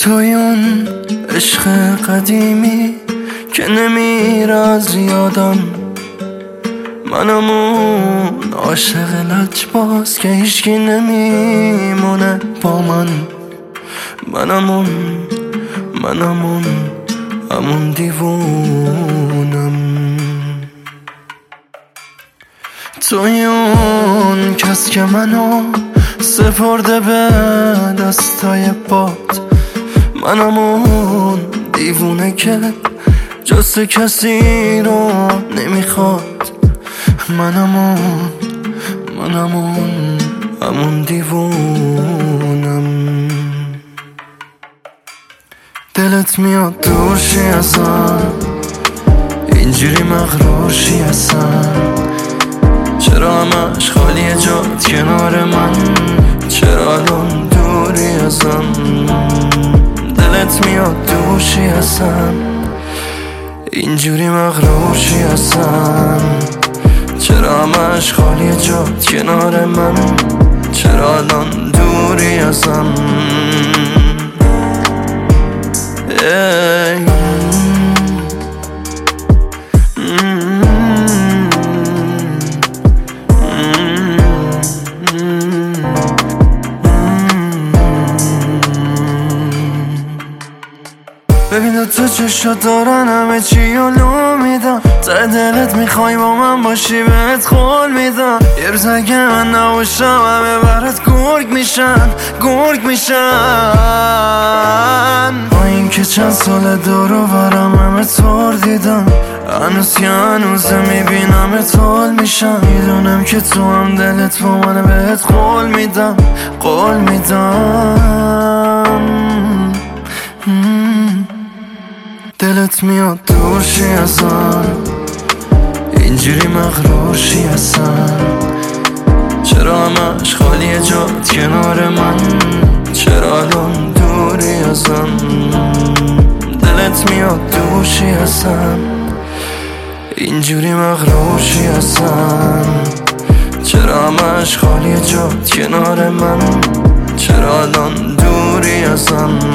توی اون عشق قدیمی که نمیره از یادم، منم اون عاشق لجباز که هیچکی نمیمونه با من. منم اون همون دیوونم. توی اون کس که منو سپرده به دستای باد، منم اون دیوونه که جز کسی رو نمیخواد. منم اون همون دیوونم. دلت میاد دورشی ازم، اینجوری مغرورشی ازم. چرا همش خالیه جات کنار من، چرا الان دوری ازم؟ دلت میاد دورشی ازم، اینجوری مغرورشی ازم. چرا همش خالیه جات کنار من، چرا الان دوری ازم؟ ببین تو چشات دارن همه چی علوم میدم، ته دلت میخوای با من باشی بهت قول میدم. یه روز اگه من نباشم همه برات گرگ میشن. با این که چند سال دور و برم همه طور دیدم، هنوز که هنوزه میبینم طول میشم. میدونم که تو هم دلت با من بهت قول میدم. دلت میاد دورشی ازم، اینجوری مغرورشی ازم. چرا همش خالیه جات کنار من، چرا الان دوری ازم؟ دلت میاد دورشی ازم، اینجوری مغرورشی ازم. چرا همش خالیه جات کنار من، چرا الان دوری ازم؟